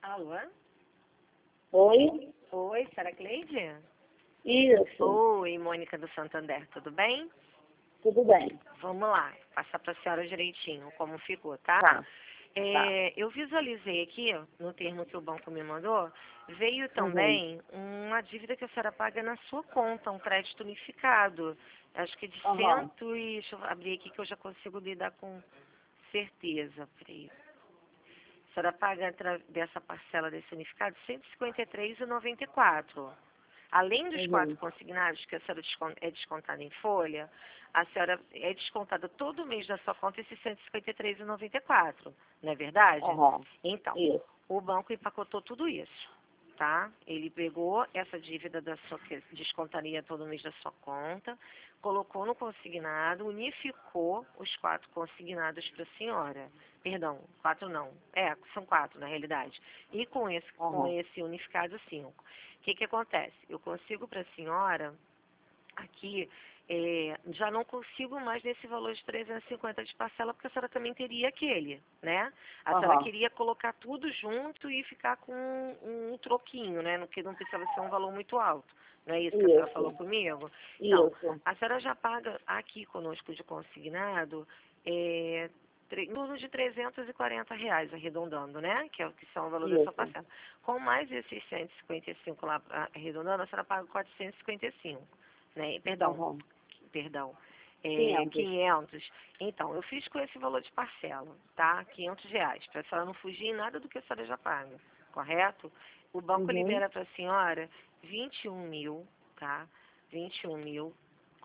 Alô? Oi? Oi, Sara Cleide? Isso, Oi, Mônica do Santander, tudo bem? tudo bem. Vamos lá, passar para a senhora direitinho como ficou, tá? Tá, tá. Eu visualizei aqui, no termo que o banco me mandou, veio Uhum. também uma dívida que a senhora paga na sua conta, um crédito unificado. Acho que de Aham. cento e... Deixa eu abrir aqui que eu já consigo lidar com certeza. Peraí. A senhora paga dessa parcela desse unificado R$ 153,94. Além dos 4 Uhum. consignados que a senhora é descontada em folha, a senhora é descontada todo mês da sua conta esses R$ 153,94, não é verdade? Aham. Então, Isso. o banco empacotou tudo isso, tá? Ele pegou essa dívida da sua, que descontaria todo mês da sua conta, colocou no consignado, unificou os 4 consignados para a senhora. Perdão, 4 não. São 4 na realidade. E com Aham. esse unificado, 5. O que acontece? Eu consigo para a senhora, aqui, já não consigo mais nesse valor de 350 de parcela, porque a senhora também teria aquele, né? A senhora Aham. queria colocar tudo junto e ficar com um troquinho, né? Que não precisava ser um valor muito alto. Não é isso que a senhora falou Isso. comigo? Então, Isso. a senhora já paga aqui conosco de consignado, em torno de R$ 340, arredondando, né? Que são o valor da sua Isso. parcela. Com mais esses 155 lá, arredondando, a senhora paga 455, né? Aham. Perdão, 500. 500. Então, eu fiz com esse valor de parcela, tá? R$ 500, para a senhora não fugir em nada do que a senhora já paga, correto? O banco Uhum. libera para a senhora 21 mil, tá? 21 mil.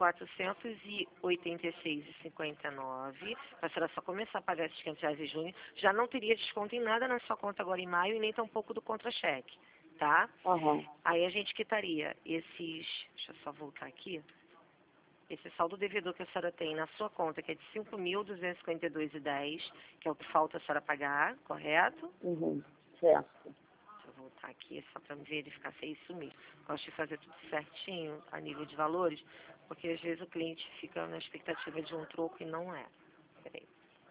486,59. A senhora só começar a pagar esses R$ 500 em junho, já não teria desconto em nada na sua conta agora em maio e nem tampouco do contra-cheque, tá? Aham. Aí a gente quitaria esses, deixa eu só voltar aqui, esse saldo devedor que a senhora tem na sua conta, que é de 5.252,10, que é o que falta a senhora pagar, correto? Uhum. Certo. Deixa eu voltar aqui só para verificar se é isso mesmo. Gosto de fazer tudo certinho a nível de valores, porque às vezes o cliente fica na expectativa de um troco e não é. Peraí.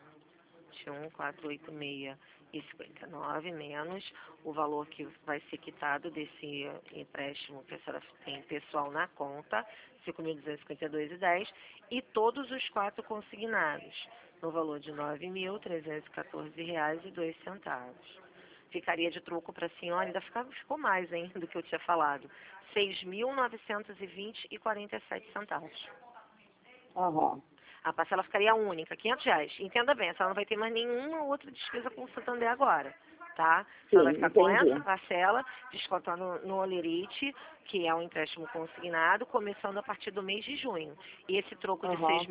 21.486,59 menos o valor que vai ser quitado desse empréstimo que a senhora tem pessoal na conta, 5.252,10, e todos os 4 consignados, no valor de R$ 9.314,02. Ficaria de troco para a senhora, ainda ficou mais, hein, do que eu tinha falado, R$ 6.920,47. Aham. A parcela ficaria única, R$ 500. Entenda bem, a senhora não vai ter mais nenhuma outra despesa com o Santander agora, tá? A senhora vai Sim, ficar com essa entendi. parcela, descontando no Olerite, que é um empréstimo consignado, começando a partir do mês de junho. E esse troco de Aham.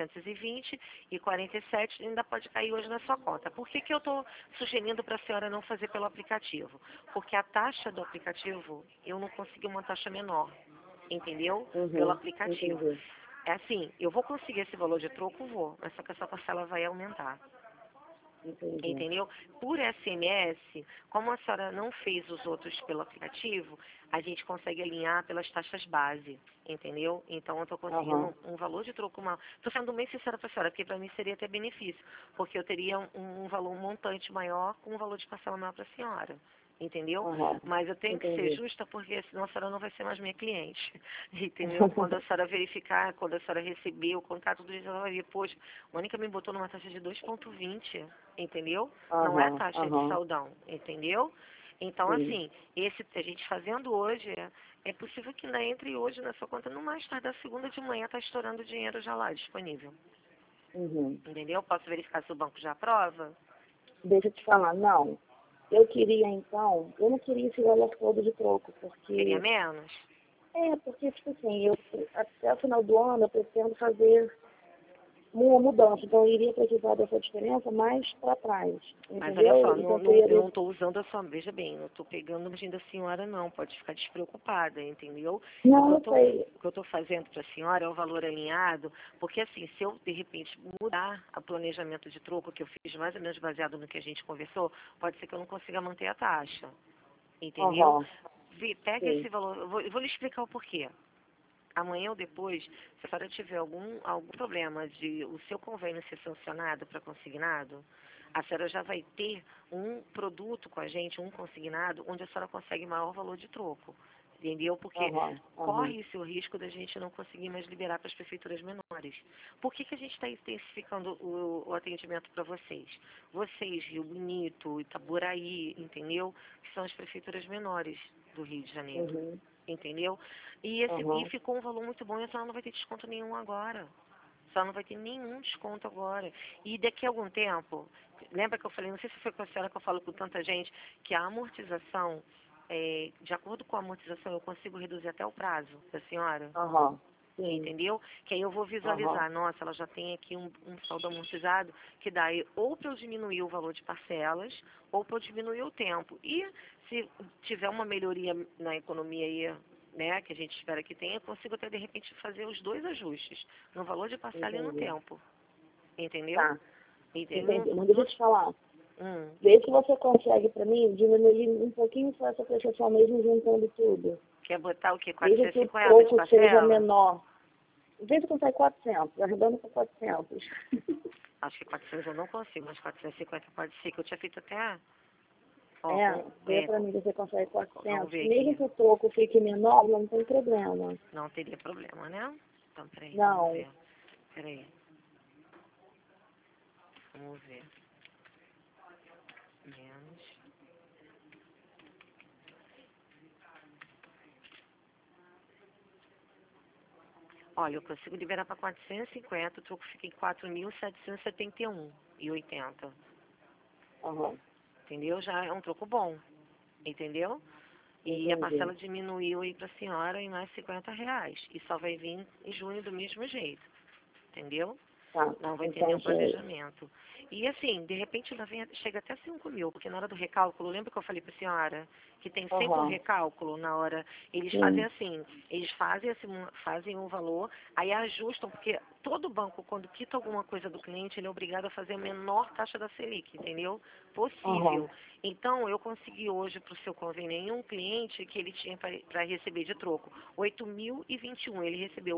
6.920,47 ainda pode cair hoje na sua conta. Por que eu estou sugerindo para a senhora não fazer pelo aplicativo? Porque a taxa do aplicativo, eu não consegui uma taxa menor, entendeu? Pelo Uhum. aplicativo. Entendi. É assim, eu vou conseguir esse valor de troco, vou, mas só que essa parcela vai aumentar, Entendi. entendeu? Por SMS, como a senhora não fez os outros pelo aplicativo, a gente consegue alinhar pelas taxas base, entendeu? Então eu estou Aham. conseguindo um valor de troco maior. Estou sendo bem sincera para a senhora, porque para mim seria até benefício, porque eu teria um valor, um montante maior com um valor de parcela maior para a senhora. Entendeu? Aham. Mas eu tenho que ser Entendi. justa porque senão a senhora não vai ser mais minha cliente. Entendeu? Quando a senhora verificar, quando a senhora receber o contato do juiz, ela vai ver, poxa, a Mônica me botou numa taxa de 2,20, entendeu? Não é a Aham. taxa de Aham. saldão, entendeu? Então, Sim. assim, esse a gente fazendo hoje, é possível que ainda entre hoje na sua conta, no mais tarde da segunda de manhã, tá estourando o dinheiro já lá disponível. Uhum. Entendeu? Posso verificar se o banco já aprova? Deixa eu te falar, não. Eu queria, então, eu não queria esse valor todo de troco, Queria porque, menos? tipo assim, até o final do ano eu pretendo fazer uma mudança, então eu iria precisar dessa diferença mais para trás, Mas olha entendeu? só, Então eu eu queria, não estou usando a sua, veja bem, não estou pegando o margem da senhora não, pode ficar despreocupada, entendeu? O que não, eu eu sei, estou fazendo para a senhora é o valor alinhado, porque assim, se eu de repente mudar o planejamento de troco que eu fiz mais ou menos baseado no que a gente conversou, pode ser que eu não consiga manter a taxa, entendeu? aham, Pega esse sim, valor, eu vou lhe explicar o porquê. Amanhã ou depois, se a senhora tiver algum problema de o seu convênio ser sancionado para consignado, A senhora já vai ter um produto com a gente, um consignado, onde a senhora consegue maior valor de troco. Entendeu? Porque corre-se o risco da gente não conseguir mais liberar para as prefeituras menores. Por que a gente está intensificando o atendimento para vocês? Vocês, Rio Bonito, Itaboraí, entendeu? Que são as prefeituras menores do Rio de Janeiro. Entendeu? E ficou um valor muito bom e a senhora não vai ter desconto nenhum agora. A senhora não vai ter nenhum desconto agora. E daqui a algum tempo, lembra que eu falei, não sei se foi com a senhora que eu falo com tanta gente, que a amortização, de acordo com a amortização, eu consigo reduzir até o prazo da senhora. Sim. Entendeu? Que aí eu vou visualizar, nossa, ela já tem aqui um saldo amortizado, que dá ou para eu diminuir o valor de parcelas, ou para eu diminuir o tempo. E se tiver uma melhoria na economia aí, né, que a gente espera que tenha, eu consigo até de repente fazer os dois ajustes, no valor de parcela e no tempo. Entendeu? Tá. Entendeu? Entendi. Mas deixa eu te falar. Hum. Vê se você consegue, para mim, diminuir um pouquinho só essa prestação mesmo juntando tudo. Quer botar o quê? Veja que o 450 de troco seja parcela? menor. Vê se consegue 400, arredondando para 400. Acho que 400 eu não consigo, mas 450 pode ser, que eu tinha feito até... Vê para mim se você consegue 400. ver Mesmo aqui. que o troco fique menor, não tem problema. Não teria problema, né? Então, peraí, Não. vamos ver. Peraí. Vamos ver. Menos. Olha, eu consigo liberar para 450, o troco fica em 4.771,80. Entendeu? Já é um troco bom. Entendeu? E a parcela diminuiu aí para a senhora em mais R$50. E só vai vir em junho do mesmo jeito. Entendeu? Tá. Não vai ter nenhum planejamento. E assim, de repente ainda chega até 5.000, porque na hora do recálculo, lembra que eu falei para a senhora que tem sempre um recálculo na hora, eles fazem assim, eles fazem um valor, aí ajustam, porque todo banco, quando quita alguma coisa do cliente, ele é obrigado a fazer a menor taxa da Selic, entendeu? Possível. Então, eu consegui hoje para o seu convênio em um cliente que ele tinha para receber de troco 8.021, ele recebeu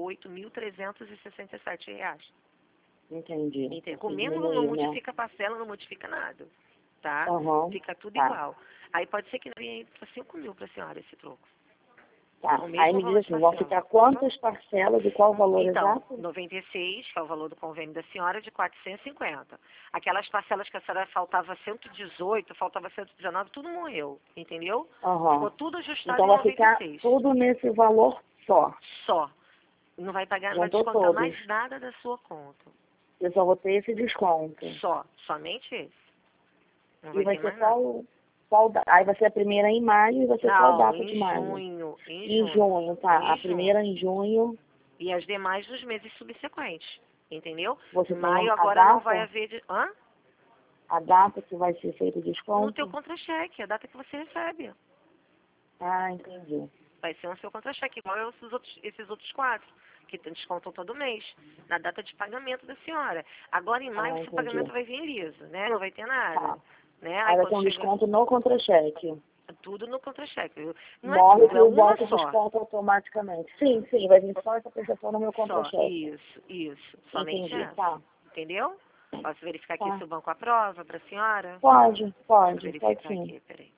R$8.367. Entendi. Com menos não modifica a parcela, não modifica nada, tá? Fica tudo igual. Aí pode ser que venha para 5.000 para a senhora esse troco. Tá. Aí me diz assim, vão ficar quantas parcelas e qual o valor exato? 96, que é o valor do convênio da senhora, de 450. Aquelas parcelas que a senhora faltava 118, faltava 119, tudo morreu, entendeu? Ficou tudo ajustado então em 96. Então vai ficar tudo nesse valor só? Só. Não vai pagar, não vai Juntou descontar todos. mais nada da sua conta. Eu só vou ter esse desconto. Somente esse. Não E vai ter ser mais aí vai ser a primeira em maio e vai ser qual data de maio? Em junho, tá. A primeira em junho. E as demais nos meses subsequentes, entendeu? Você Maio tem a agora data? não vai haver... A data que vai ser feito o desconto? No teu contra-cheque, a data que você recebe. Ah, entendi. Vai ser no seu contra-cheque, igual esses outros 4, que descontam todo mês, na data de pagamento da senhora. Agora, em maio, o seu pagamento vai vir liso, né? Não vai ter nada. Tá. Né? Aí vai ter um desconto no contra-cheque. Tudo no contra-cheque. Não Morre é tudo, que é o uma banco só. desconta automaticamente. Sim, vai vir só essa prestação no meu Só, contra-cheque. isso. Somente Entendi, essa. tá. Entendeu? Posso verificar aqui se o banco aprova para a senhora? Pode Verificar sim. aqui, peraí.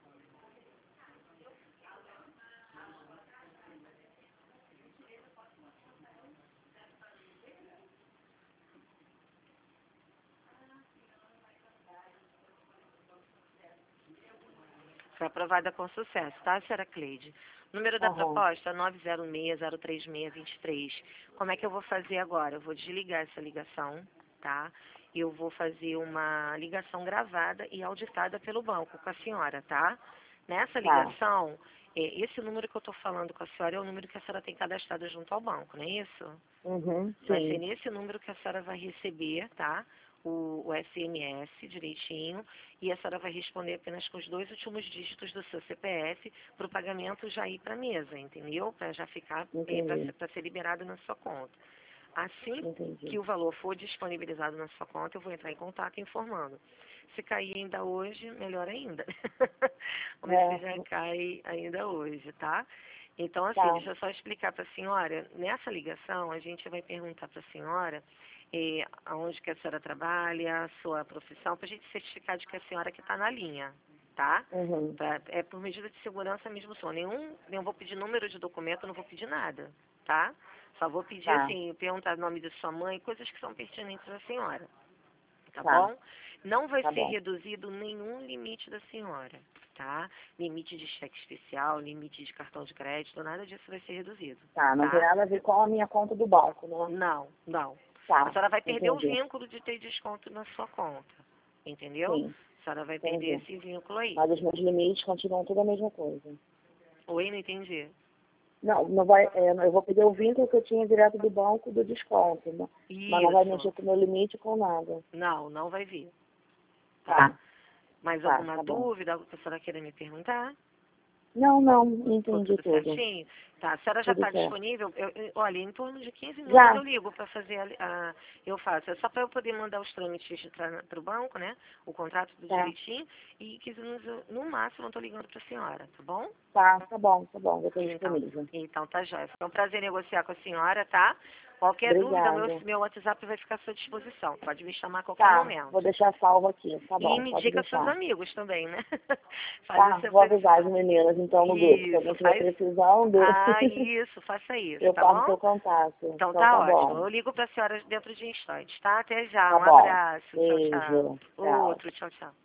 Foi aprovada com sucesso, tá, senhora Cleide? Número da proposta, 906-03623. Como é que eu vou fazer agora? Eu vou desligar essa ligação, tá? Eu vou fazer uma ligação gravada e auditada pelo banco com a senhora, tá? Nessa ligação, esse número que eu estou falando com a senhora é o número que a senhora tem cadastrado junto ao banco, não é isso? Vai ser nesse número que a senhora vai receber, tá? O SMS direitinho, e a senhora vai responder apenas com os 2 últimos dígitos do seu CPF para o pagamento já ir para a mesa, entendeu? Para já ficar, para ser liberado na sua conta. Assim que o valor for disponibilizado na sua conta, eu vou entrar em contato informando. Se cair ainda hoje, melhor ainda. Vamos ver se já cai ainda hoje, tá? Então, assim, deixa eu só explicar para a senhora. Nessa ligação, a gente vai perguntar para a senhora aonde que a senhora trabalha, a sua profissão, para a gente certificar de que a senhora que está na linha, tá? Uhum. É por medida de segurança mesmo só. Não vou pedir número de documento, não vou pedir nada, tá? Só vou pedir, Tá, assim, perguntar o nome da sua mãe, coisas que são pertinentes à senhora, tá tá, bom? Não vai tá ser bom. reduzido nenhum limite da senhora, tá? Limite de cheque especial, limite de cartão de crédito, nada disso vai ser reduzido, Tá, não tem tá? nada a ver com a minha conta do banco, né? Não, não. A Tá, senhora vai perder o entendi. vínculo de ter desconto na sua conta, entendeu? Sim, A senhora vai perder entendi. esse vínculo aí. Mas os meus limites continuam tudo a mesma coisa. Oi, não entendi. Não, não vai, eu vou perder o vínculo que eu tinha direto do banco do desconto, né? Mas não vai mexer Isso. com o meu limite com nada. Não, não vai vir, tá? Tá, Mais tá, alguma tá bom. dúvida, algo que a senhora queira me perguntar? Não, não, Ficou entendi tudo tudo. certinho? Tá, a senhora já Tudo está certo. disponível? Olha, em torno de 15 minutos Já, eu ligo para fazer eu faço. É só para eu poder mandar os trâmites para o banco, né? O contrato tudo tá, direitinho. E 15 minutos, no máximo, eu estou ligando para a senhora, tá bom? tá bom, eu estou Então, disponível. então tá jóia. Foi um prazer negociar com a senhora, tá? Qualquer dúvida, Obrigada. meu WhatsApp vai ficar à sua disposição. Pode me chamar a qualquer Tá, vou momento. deixar salvo aqui. Tá E bom, me pode diga seus deixar. amigos também, né? Faz Tá, essa vou avisar as meninas então no grupo. Se Isso, alguém estiver faz. precisando, Ah, isso, faça isso, eu tá passo bom? seu contato. Então Então tá tá ótimo. bom. Eu ligo pra senhora dentro de instantes, tá? Até já. Tá Um bom. abraço. Tchau, tchau. Beijo. Tchau. Outro, tchau, tchau.